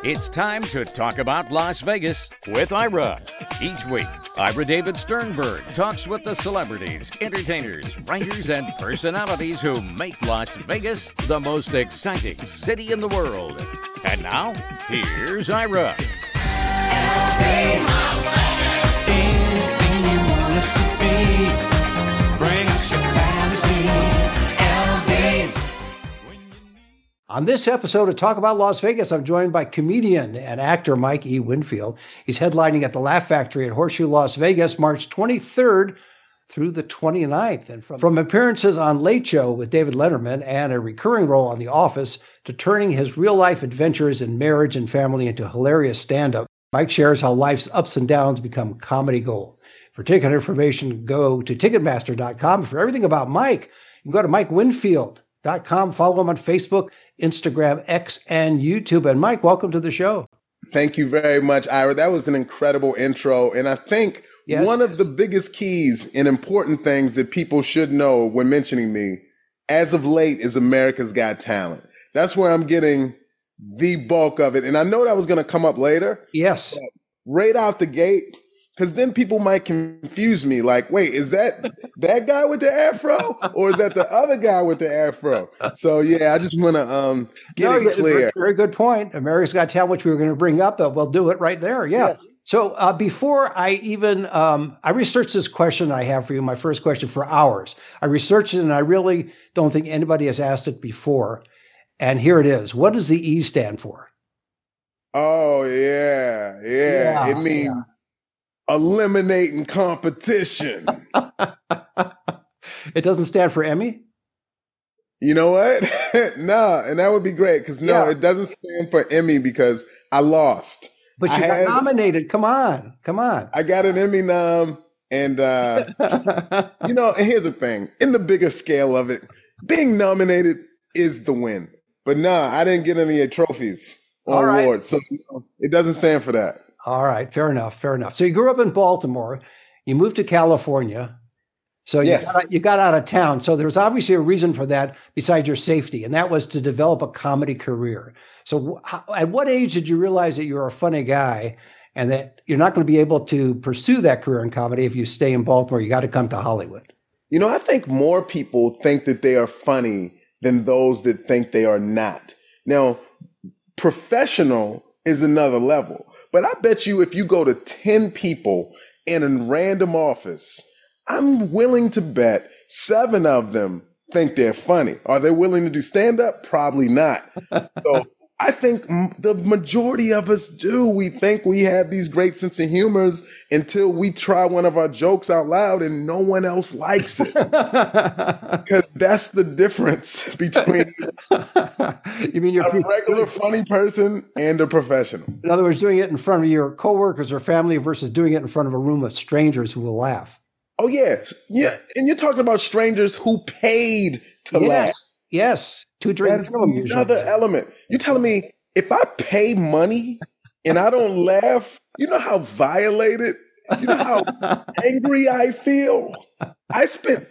It's time to talk about Las Vegas with Ira. Each week, Ira David Sternberg talks with the celebrities, entertainers, writers, and personalities who make Las Vegas the most exciting city in the world. And now, here's Ira. Anything you want us to be, bring us your fantasy. On this episode of Talk About Las Vegas, I'm joined by comedian and actor Mike E. Winfield. He's headlining at the Laugh Factory at Horseshoe, Las Vegas, March 23rd through the 29th. And from appearances on Late Show with David Letterman and a recurring role on The Office to turning his real-life adventures in marriage and family into hilarious stand-up, Mike shares how life's ups and downs become comedy gold. For ticket information, go to Ticketmaster.com. For everything about Mike, you can go to MikeWinfield.com. Follow him on Facebook, Instagram, X, and YouTube. And Mike, welcome to the show. Thank you very much, Ira. That was an incredible intro. And I think one of the biggest keys and important things that people should know when mentioning me as of late is America's Got Talent. That's where I'm getting the bulk of it. And I know that was going to come up later. Yes. Right out the gate. Because then people might confuse me, like, wait, is that guy with the afro, or is that the other guy with the afro? So yeah, I just want to get it clear. Very good point. America's Got Talent, which we were going to bring up, we'll do it right there. Yeah. So before I even I researched this question I have for you, my first question, for hours. I researched it, and I really don't think anybody has asked it before. And here it is. What does the E stand for? Oh yeah. It means. Eliminating competition. It doesn't stand for Emmy? You know what? No, and that would be great because it doesn't stand for Emmy because I lost. But you got nominated. Come on. I got an Emmy nom, and and here's the thing: in the bigger scale of it, being nominated is the win. But I didn't get any trophies or awards, so it doesn't stand for that. All right. Fair enough. So you grew up in Baltimore. You moved to California. So you got out of town. So there was obviously a reason for that besides your safety, and that was to develop a comedy career. So at what age did you realize that you were a funny guy and that you're not going to be able to pursue that career in comedy if you stay in Baltimore? You got to come to Hollywood. I think more people think that they are funny than those that think they are not. Now, professional is another level. But I bet you if you go to 10 people in a random office, I'm willing to bet 7 of them think they're funny. Are they willing to do stand-up? Probably not. So I think the majority of us do. We think we have these great sense of humors until we try one of our jokes out loud and no one else likes it. Because that's the difference between you mean a regular funny person and a professional. In other words, doing it in front of your coworkers or family versus doing it in front of a room of strangers who will laugh. Oh, yeah. And you're talking about strangers who paid to laugh. Yes. 2 drinks. That's another element. You're telling me if I pay money and I don't laugh, you know how violated, you know how angry I feel? I spent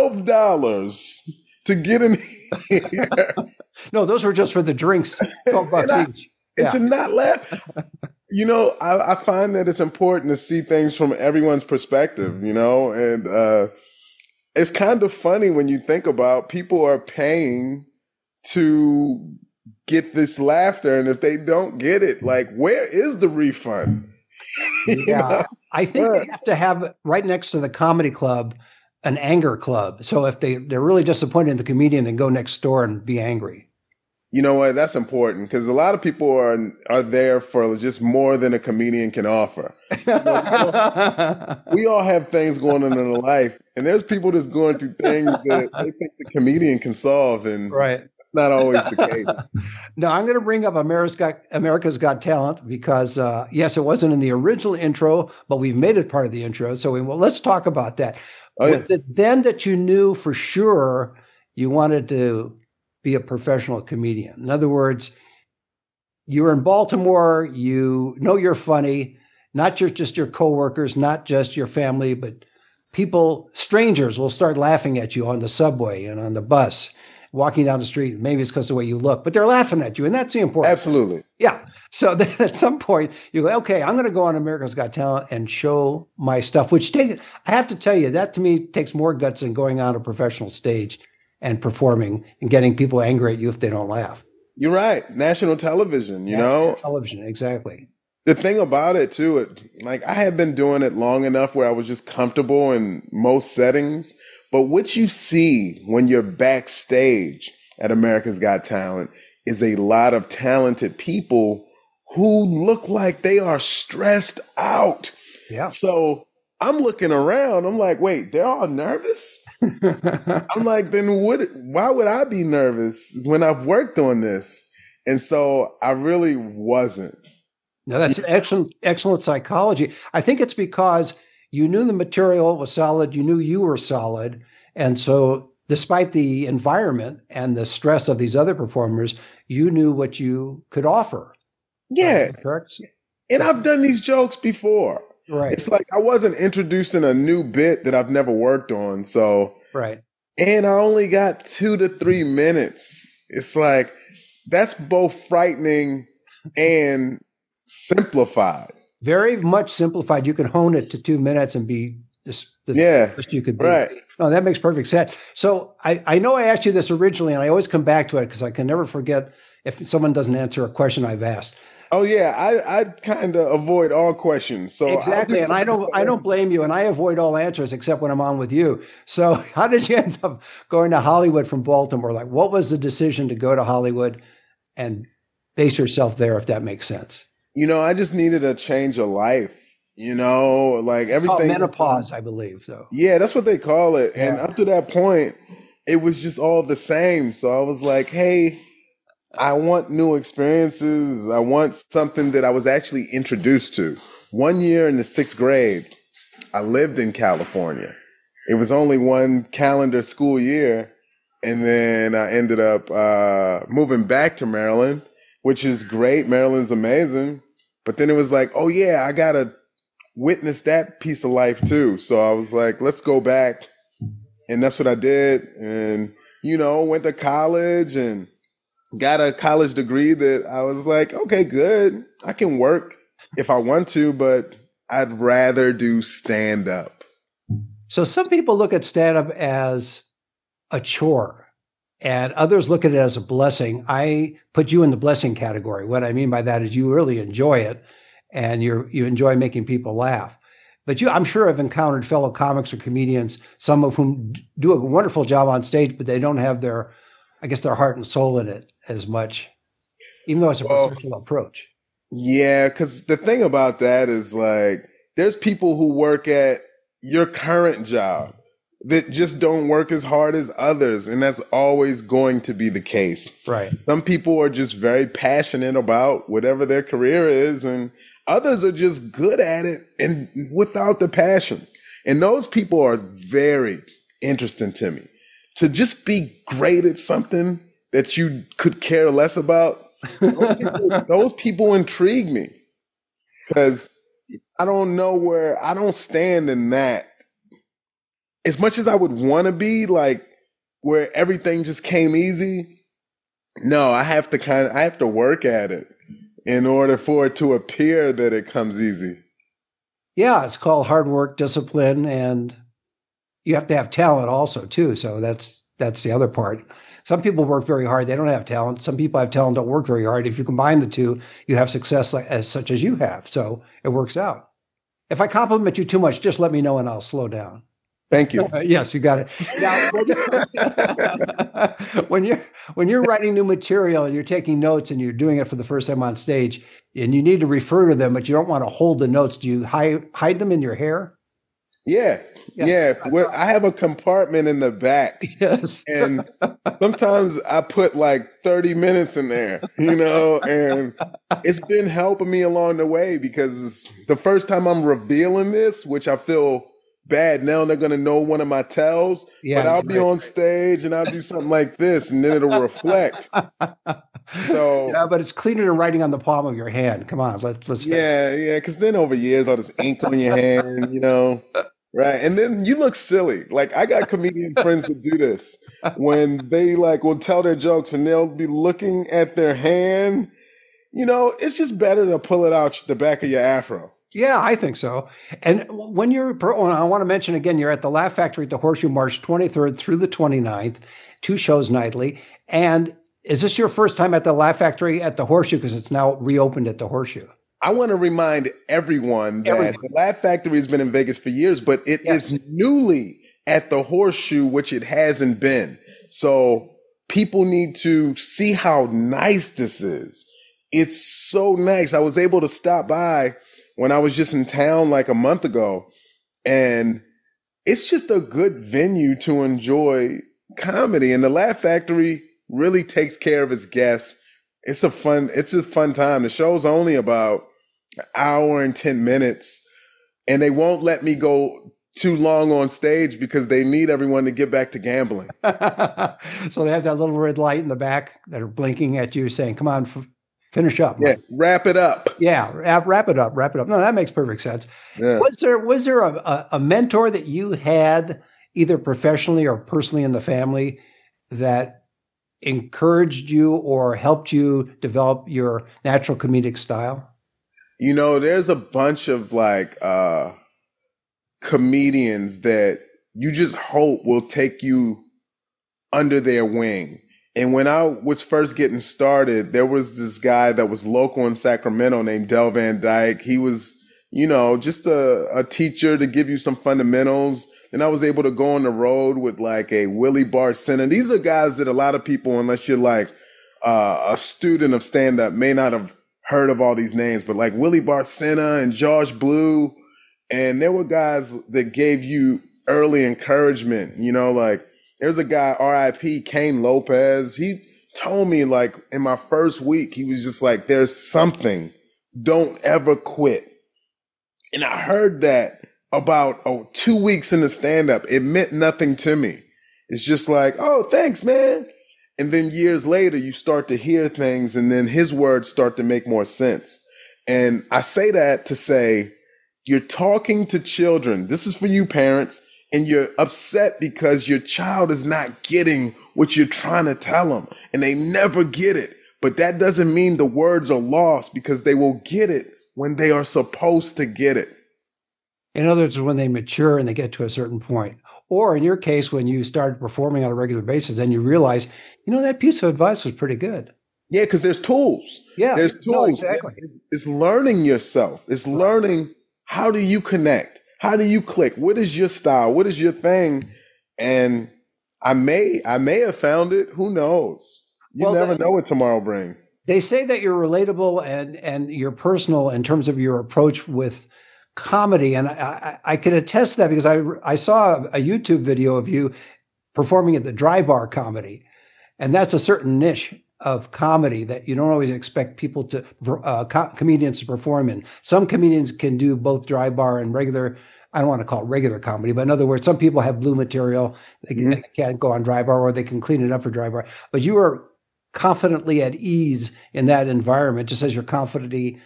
$12 to get in here. No, those were just for the drinks. And to not laugh. I find that it's important to see things from everyone's perspective, and it's kind of funny when you think about people are paying to get this laughter, and if they don't get it, like, where is the refund? I think they have to have right next to the comedy club an anger club. So if they're really disappointed in the comedian, then go next door and be angry. You know what? That's important because a lot of people are there for just more than a comedian can offer. We all have things going on in our life, and there's people that's going through things that they think the comedian can solve, and that's not always the case. No, I'm going to bring up America's Got Talent because, yes, it wasn't in the original intro, but we've made it part of the intro. So let's talk about that. Was it then that you knew for sure you wanted to be a professional comedian? In other words, you're in Baltimore, you know you're funny, not just your coworkers, not just your family, but strangers will start laughing at you on the subway and on the bus. walking down the street. Maybe it's because of the way you look, but they're laughing at you, and that's the important. Absolutely. Yeah. So then at some point you go, okay, I'm going to go on America's Got Talent and show my stuff, I have to tell you, that to me takes more guts than going on a professional stage and performing and getting people angry at you if they don't laugh. You're right. National television, you know? Television, exactly. The thing about it too, like I had been doing it long enough where I was just comfortable in most settings. But what you see when you're backstage at America's Got Talent is a lot of talented people who look like they are stressed out. Yeah. So I'm looking around. I'm like, wait, they're all nervous? I'm like, then why would I be nervous when I've worked on this? And so I really wasn't. No, that's excellent psychology. I think it's because you knew the material was solid. You knew you were solid. And so despite the environment and the stress of these other performers, you knew what you could offer. Yeah. Correct? And I've done these jokes before. Right. It's like I wasn't introducing a new bit that I've never worked on. So, right. And I only got 2 to 3 minutes. It's like, that's both frightening and simplified. Very much simplified. You can hone it to 2 minutes and be the best you could be. Right. Oh, that makes perfect sense. So I know I asked you this originally, and I always come back to it because I can never forget if someone doesn't answer a question I've asked. Oh yeah, I kind of avoid all questions. So exactly, and I don't blame you, and I avoid all answers except when I'm on with you. So how did you end up going to Hollywood from Baltimore? Like, what was the decision to go to Hollywood and base yourself there, if that makes sense? You know, I just needed a change of life. You know, like everything. Menopause, I believe. So yeah, that's what they call it. Yeah. And up to that point, it was just all the same. So I was like, hey, I want new experiences. I want something that I was actually introduced to. 1 year in the 6th grade, I lived in California. It was only one calendar school year. And then I ended up moving back to Maryland, which is great. Maryland's amazing. But then it was like, oh yeah, I got to witness that piece of life too. So I was like, let's go back. And that's what I did. And, you know, went to college and got a college degree that I was like, okay, good. I can work if I want to, but I'd rather do stand up. So some people look at stand up as a chore and others look at it as a blessing. I put you in the blessing category. What I mean by that is you really enjoy it and you enjoy making people laugh. But I'm sure I've encountered fellow comics or comedians, some of whom do a wonderful job on stage, but they don't have their heart and soul in it as much, even though it's a professional approach. Yeah, because the thing about that is like, there's people who work at your current job that just don't work as hard as others. And that's always going to be the case. Right. Some people are just very passionate about whatever their career is, and others are just good at it and without the passion. And those people are very interesting to me. To just be great at something that you could care less about, those people intrigue me. Because I don't know where I don't stand in that. As much as I would want to be like where everything just came easy, no, I have to work at it in order for it to appear that it comes easy. Yeah, it's called hard work, discipline, and you have to have talent also too. So that's the other part. Some people work very hard. They don't have talent. Some people have talent, don't work very hard. If you combine the two, you have success such as you have. So it works out. If I compliment you too much, just let me know and I'll slow down. Thank you. Yes, you got it. Now, when you're writing new material and you're taking notes and you're doing it for the first time on stage and you need to refer to them, but you don't want to hold the notes, do you hide them in your hair? Yeah. I have a compartment in the back. Yes. And sometimes I put like 30 minutes in there, you know, and it's been helping me along the way because the first time I'm revealing this, which I feel bad now, they're going to know one of my tells, but I'll be on stage and I'll do something like this and then it'll reflect. So yeah, but it's cleaner than writing on the palm of your hand. Come on, let's yeah, because then over years all this ink on your hand, you know. Right. And then you look silly. Like I got comedian friends that do this when they like will tell their jokes and they'll be looking at their hand. You know, it's just better to pull it out the back of your afro. Yeah, I think so. And when I want to mention again, you're at the Laugh Factory at the Horseshoe March 23rd through the 29th, 2 shows nightly. And is this your first time at the Laugh Factory at the Horseshoe? Because it's now reopened at the Horseshoe. I want to remind everyone that the Laugh Factory has been in Vegas for years, but it is newly at the Horseshoe, which it hasn't been. So people need to see how nice this is. It's so nice. I was able to stop by when I was just in town like a month ago, and it's just a good venue to enjoy comedy. And the Laugh Factory really takes care of its guests. It's a fun time. The show's only about an hour and 10 minutes, and they won't let me go too long on stage because they need everyone to get back to gambling. So they have that little red light in the back that are blinking at you saying, come on, finish up. Yeah, wrap it up. Yeah, wrap it up. No, that makes perfect sense. Yeah. Was there a mentor that you had either professionally or personally in the family that encouraged you or helped you develop your natural comedic style? You know, there's a bunch of like comedians that you just hope will take you under their wing. And when I was first getting started, there was this guy that was local in Sacramento named Del Van Dyke. He was, you know, just a teacher to give you some fundamentals. And I was able to go on the road with like a Willie Barcena. These are guys that a lot of people, unless you're like a student of stand-up, may not have heard of all these names, but like Willie Barcena and Josh Blue. And there were guys that gave you early encouragement, you know, like there's a guy, R.I.P. Kane Lopez. He told me like in my first week, he was just like, there's something, don't ever quit. And I heard that about 2 weeks into stand-up. It meant nothing to me. It's just like, oh, thanks, man. And then years later, you start to hear things and then his words start to make more sense. And I say that to say, you're talking to children. This is for you parents. And you're upset because your child is not getting what you're trying to tell them. And they never get it. But that doesn't mean the words are lost because they will get it when they are supposed to get it. In other words, when they mature and they get to a certain point. Or in your case, when you started performing on a regular basis and you realize, you know, that piece of advice was pretty good. Yeah, because there's tools. Yeah, there's tools. No, exactly. It's learning yourself. It's learning how do you connect? How do you click? What is your style? What is your thing? And I may have found it. Who knows? You never know what tomorrow brings. They say that you're relatable and you're personal in terms of your approach with comedy. And I can attest to that because I saw a YouTube video of you performing at the Dry Bar Comedy. And that's a certain niche of comedy that you don't always expect people to, comedians to perform in. Some comedians can do both dry bar and regular, I don't want to call it regular comedy, but in other words, some people have blue material. They can't go on dry bar or they can clean it up for dry bar. But you are confidently at ease in that environment, just as you're confidently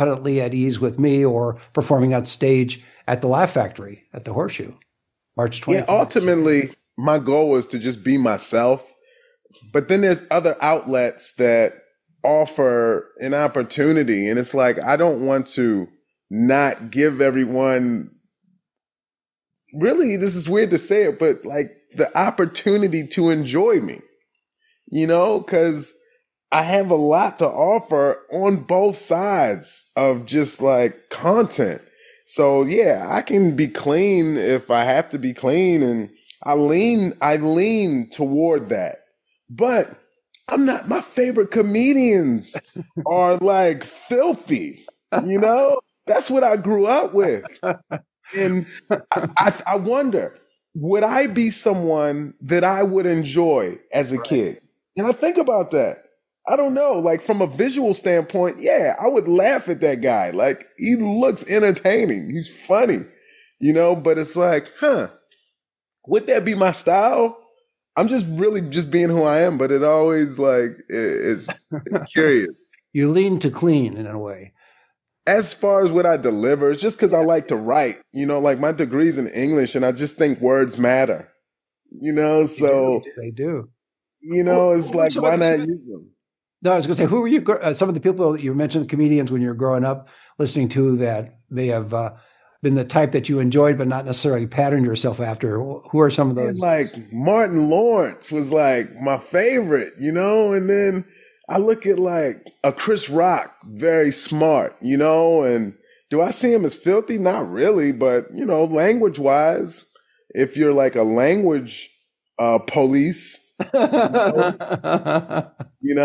at ease with me or performing on stage at the Laugh Factory at the Horseshoe, March 20th. Yeah, ultimately, my goal is to just be myself. But then there's other outlets that offer an opportunity. And it's like, I don't want to not give everyone, really, this is weird to say it, but like the opportunity to enjoy me, you know, because I have a lot to offer on both sides of just like content. So yeah, I can be clean if I have to be clean. And I lean toward that. But I'm not, my favorite comedians are like filthy, you know? That's what I grew up with. And I wonder, would I be someone that I would enjoy as a kid? And I think about that. I don't know, like from a visual standpoint, yeah, I would laugh at that guy. Like he looks entertaining. He's funny, you know, but it's like, would that be my style? I'm just really just being who I am, but it always like, it's curious. You lean to clean in a way. as far as what I deliver, it's just because I like to write. Like my degree's in English, and I just think words matter. So they do. It's like, why not use them? No, I was going to say, who were you? Some of the people that you mentioned, comedians, when you were growing up, listening to that may have been the type that you enjoyed, but not necessarily patterned yourself after. Who are some of those? And like Martin Lawrence was like my favorite, and then I look at like a Chris Rock, very smart, and do I see him as filthy? Not really, but language wise, if you're like a language police, but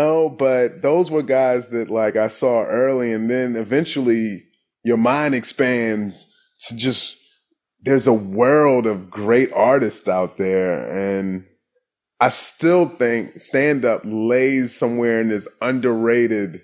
those were guys that like I saw early, and then eventually your mind expands to just, there's a world of great artists out there. And I still think stand-up lays somewhere in this underrated,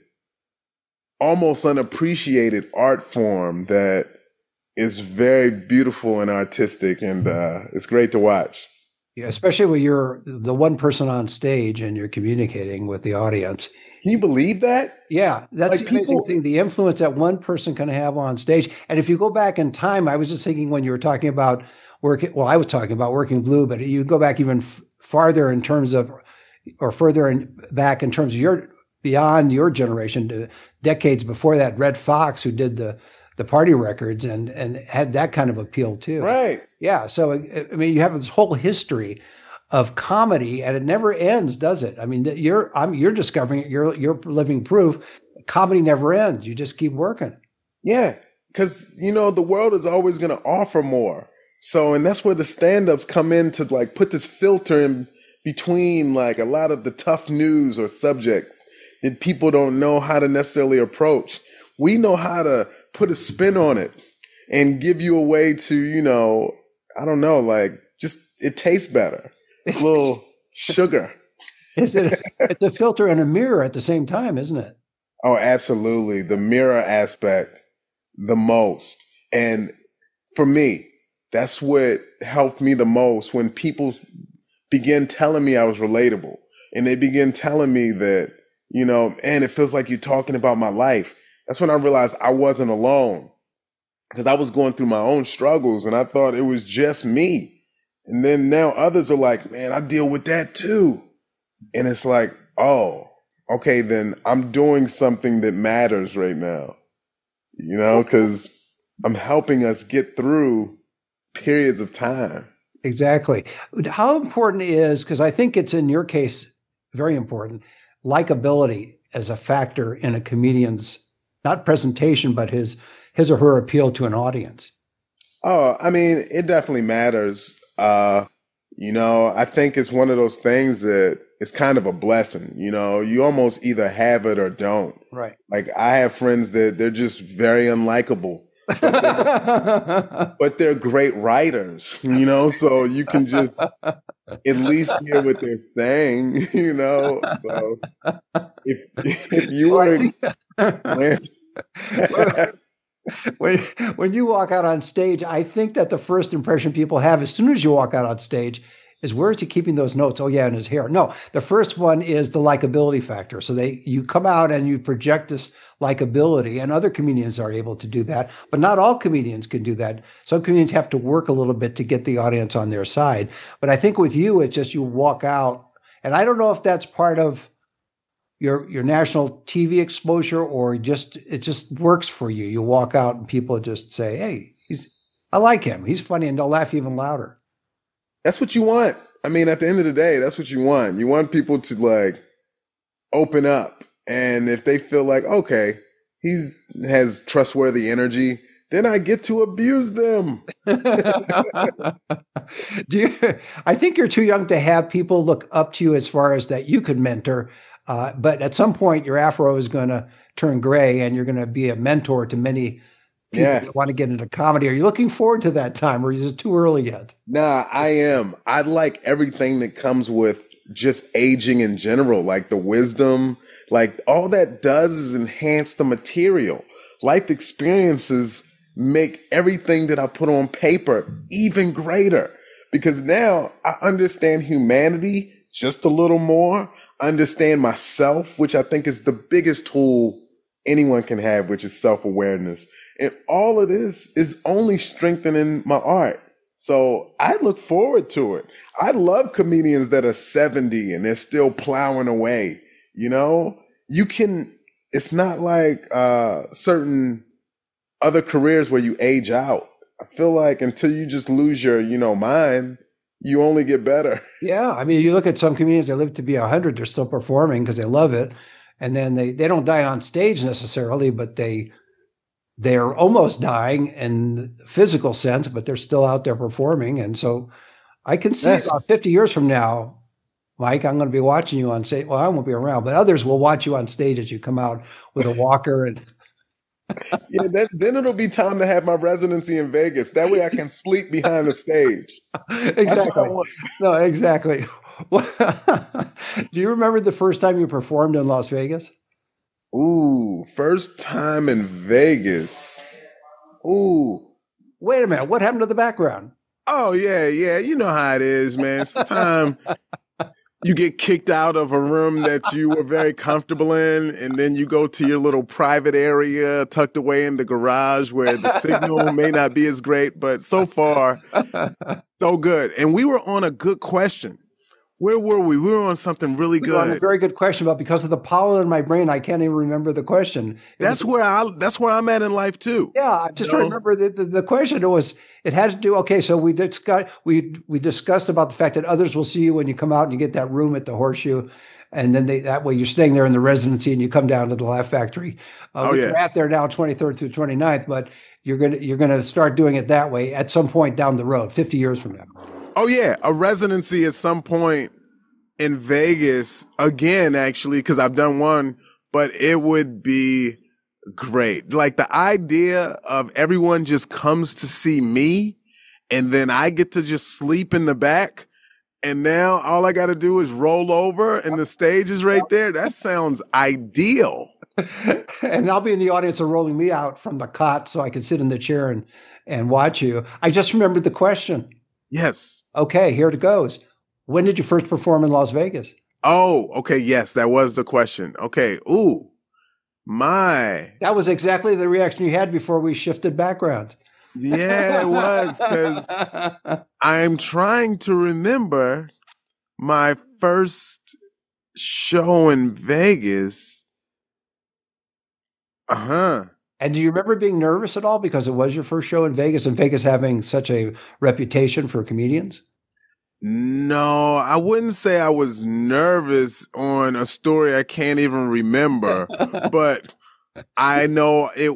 almost unappreciated art form that is very beautiful and artistic, and it's great to watch. Yeah, especially when you're the one person on stage and you're communicating with the audience. Can you believe that? Yeah, that's like the amazing thing, the influence that one person can have on stage. And if you go back in time, I was just thinking when you were talking about I was talking about Working Blue, but you go back even farther in terms of, or further back in terms of beyond your generation, to decades before that, Red Fox, who did the party records and had that kind of appeal too. Right. Yeah. So, I mean, you have this whole history of comedy, and it never ends, does it? I mean, you're discovering it. You're living proof. Comedy never ends. You just keep working. Yeah, because the world is always going to offer more. So, and that's where the stand-ups come in to like put this filter in between like a lot of the tough news or subjects that people don't know how to necessarily approach. We know how to put a spin on it and give you a way to, I don't know, like just it tastes better. A little sugar. It's a filter and a mirror at the same time, isn't it? Oh, absolutely. The mirror aspect, the most. And for me, that's what helped me the most, when people begin telling me I was relatable, and they begin telling me that, and it feels like you're talking about my life. That's when I realized I wasn't alone, because I was going through my own struggles and I thought it was just me. And then now others are like, man, I deal with that too. And it's like, oh, okay, then I'm doing something that matters right now, because I'm helping us get through periods of time. Exactly. How important is, because I think it's in your case, very important, likability as a factor in a comedian's, not presentation, but his or her appeal to an audience? Oh, I mean, it definitely matters. I think it's one of those things that it's kind of a blessing. You almost either have it or don't. Right. Like I have friends that they're just very unlikable, but they're great writers, so you can just at least hear what they're saying, So if you were when you walk out on stage, I think that the first impression people have as soon as you walk out on stage is, where is he keeping those notes? Oh yeah, in his hair. No, the first one is the likability factor. So you come out and you project this likability, and other comedians are able to do that, but not all comedians can do that. Some comedians have to work a little bit to get the audience on their side. But I think with you, it's just you walk out, and I don't know if that's part of your national TV exposure, or it just works for you. You walk out and people just say, hey, I like him. He's funny, and they'll laugh even louder. That's what you want. I mean, at the end of the day, that's what you want. You want people to like open up. And if they feel like, okay, has trustworthy energy, then I get to abuse them. I think you're too young to have people look up to you as far as that you could mentor. But at some point, your afro is going to turn gray, and you're going to be a mentor to many people that want to get into comedy. Are you looking forward to that time, or is it too early yet? Nah, I am. I like everything that comes with just aging in general, like the wisdom. Like all that does is enhance the material. Life experiences make everything that I put on paper even greater, because now I understand humanity just a little more. Understand myself, which I think is the biggest tool anyone can have, which is self-awareness. And all of this is only strengthening my art. So I look forward to it. I love comedians that are 70 and they're still plowing away. It's not like certain other careers where you age out. I feel like until you just lose your, mind, you only get better. Yeah. I mean, you look at some comedians that live to be 100, they're still performing because they love it. And then they don't die on stage necessarily, but they're almost dying in the physical sense, but they're still out there performing. And so I can see about 50 years from now, Mike, I'm going to be watching you on stage. Well, I won't be around, but others will watch you on stage as you come out with a walker. And yeah, then it'll be time to have my residency in Vegas. That way I can sleep behind the stage. Exactly. That's what I want. No, exactly. Do you remember the first time you performed in Las Vegas? Ooh, first time in Vegas. Ooh. Wait a minute. What happened to the background? Oh, yeah. You know how it is, man. Sometimes you get kicked out of a room that you were very comfortable in, and then you go to your little private area tucked away in the garage where the signal may not be as great, but so far, so good. And we were on a good question. Where were we? We were on something really good. On a very good question, but because of the pollen in my brain, I can't even remember the question. That's where I'm at in life too. Yeah, I just remember the question. It had to do. Okay, so we discussed about the fact that others will see you when you come out and you get that room at the Horseshoe, and then that way you're staying there in the residency and you come down to the Laugh Factory. We're at there now, 23rd through 29th, but you're gonna start doing it that way at some point down the road, 50 years from now. Oh, yeah. A residency at some point in Vegas, again, actually, because I've done one, but it would be great. Like the idea of everyone just comes to see me and then I get to just sleep in the back. And now all I got to do is roll over and the stage is right there. That sounds ideal. And I'll be in the audience and rolling me out from the cot so I can sit in the chair and watch you. I just remembered the question. Yes. Okay, here it goes. When did you first perform in Las Vegas? Oh, okay. Yes, that was the question. Okay. Ooh, my. That was exactly the reaction you had before we shifted backgrounds. Yeah, it was, because I'm trying to remember my first show in Vegas. And do you remember being nervous at all because it was your first show in Vegas and Vegas having such a reputation for comedians? No, I wouldn't say I was nervous on a story I can't even remember, but I know it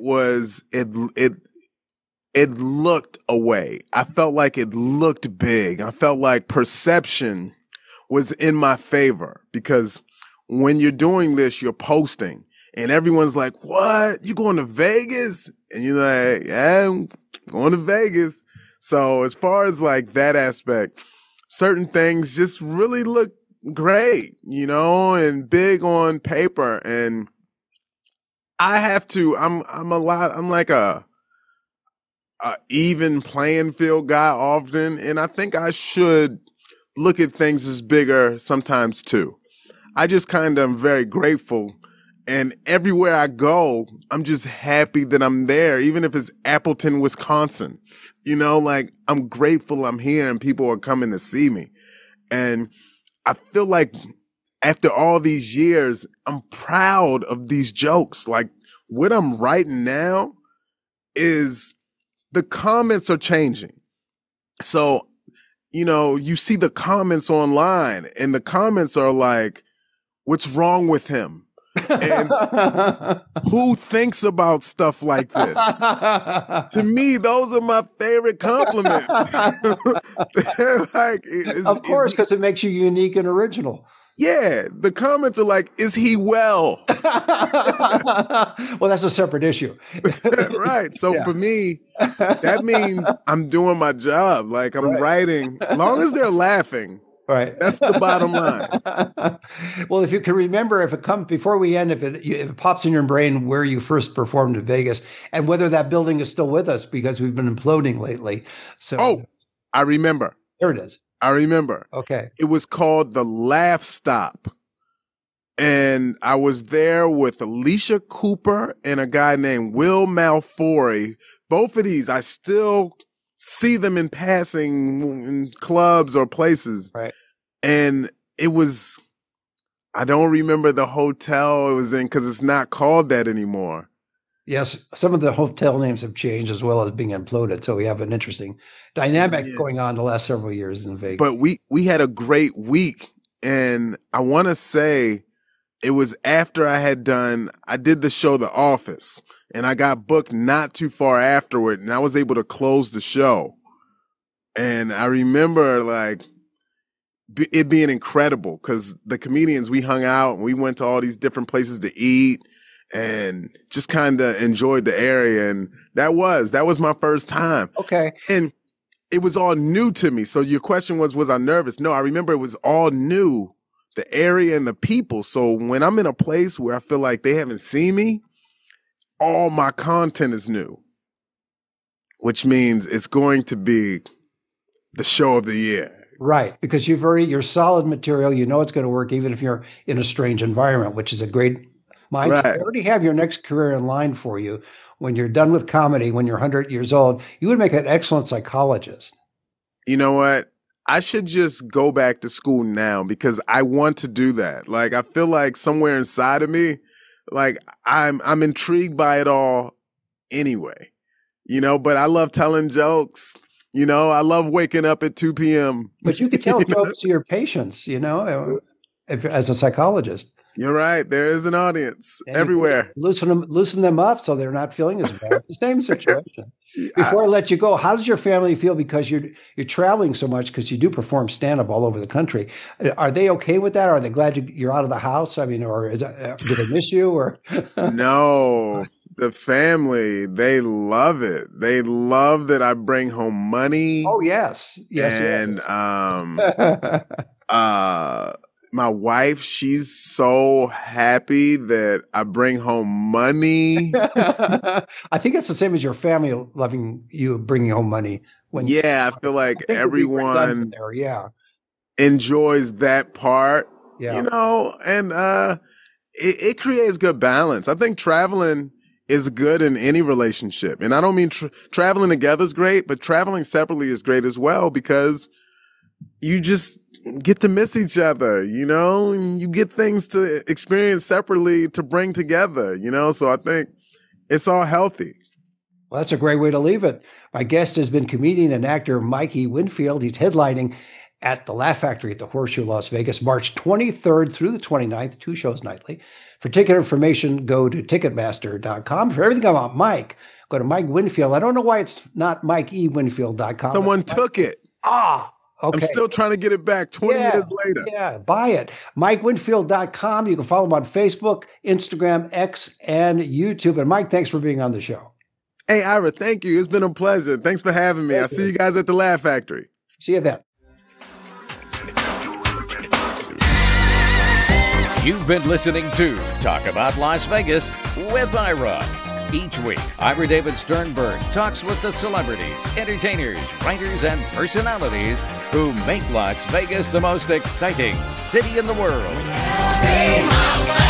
looked away. I felt like it looked big. I felt like perception was in my favor because when you're doing this, you're posting. And everyone's like, what? You going to Vegas? And you're like, yeah, I'm going to Vegas. So as far as like that aspect, certain things just really look great, and big on paper. And I have to, I'm like a even playing field guy often. And I think I should look at things as bigger sometimes too. I just kind of am very grateful. And everywhere I go, I'm just happy that I'm there, even if it's Appleton, Wisconsin. Like I'm grateful I'm here and people are coming to see me. And I feel like after all these years, I'm proud of these jokes. Like what I'm writing now is the comments are changing. So, you see the comments online and the comments are like, what's wrong with him? And who thinks about stuff like this? To me, those are my favorite compliments. Of course, because it makes you unique and original. Yeah, the comments are like, is he well? Well, that's a separate issue. Right. So for me, that means I'm doing my job. Like I'm writing, as long as they're laughing. Right. That's the bottom line. Well, if you can remember, if it comes before we end, if it pops in your brain where you first performed in Vegas and whether that building is still with us because we've been imploding lately. So, I remember. There it is. I remember. Okay. It was called the Laugh Stop. And I was there with Alicia Cooper and a guy named Will Malfoy. Both of these, I still see them in passing in clubs or places. Right. And it was, I don't remember the hotel it was in because it's not called that anymore. Yes, some of the hotel names have changed as well as being imploded. So we have an interesting dynamic going on the last several years in Vegas. But we had a great week. And I want to say it was after I did the show The Office. And I got booked not too far afterward. And I was able to close the show. And I remember like it being incredible because the comedians, we hung out and we went to all these different places to eat. And just kind of enjoyed the area. And that was my first time. Okay. And it was all new to me. So your question was I nervous? No, I remember it was all new, the area and the people. So when I'm in a place where I feel like they haven't seen me, all my content is new, which means it's going to be the show of the year. Right. Because you're solid material. You know it's going to work even if you're in a strange environment, which is a great mindset. Right. You already have your next career in line for you. When you're done with comedy, when you're 100 years old, you would make an excellent psychologist. You know what? I should just go back to school now because I want to do that. Like, I feel like somewhere inside of me, like I'm intrigued by it all anyway, you know, but I love telling jokes. You know, I love waking up at 2 p.m. But you could tell jokes to your patients, you know, as a psychologist. You're right. There is an audience everywhere. Loosen them up so they're not feeling as bad. It's the same situation. Before I let you go, how does your family feel because you're traveling so much because you do perform stand-up all over the country? Are they okay with that? Are they glad you're out of the house? I mean, or do they miss you? Or No, the family, they love it. They love that I bring home money. Oh yes, and my wife, she's so happy that I bring home money. I think it's the same as your family loving you, bringing home money. I feel like everyone enjoys that part, you know, and it creates good balance. I think traveling is good in any relationship. And I don't mean traveling together is great, but traveling separately is great as well because you just get to miss each other, you know, and you get things to experience separately to bring together, you know, so I think it's all healthy. Well, that's a great way to leave it. My guest has been comedian and actor Mike E. Winfield. He's headlining at the Laugh Factory at the Horseshoe, Las Vegas, March 23rd through the 29th, 2 shows nightly. For ticket information, go to Ticketmaster.com. For everything about Mike, go to Mike Winfield. I don't know why it's not MikeEWinfield.com. Someone took it. Okay. I'm still trying to get it back 20 years later. Yeah, buy it. MikeWinfield.com. You can follow him on Facebook, Instagram, X, and YouTube. And Mike, thanks for being on the show. Hey, Ira, thank you. It's been a pleasure. Thanks for having me. I'll see you guys at the Laugh Factory. See you then. You've been listening to Talk About Las Vegas with Ira. Each week, Ira David Sternberg talks with the celebrities, entertainers, writers, and personalities who make Las Vegas the most exciting city in the world.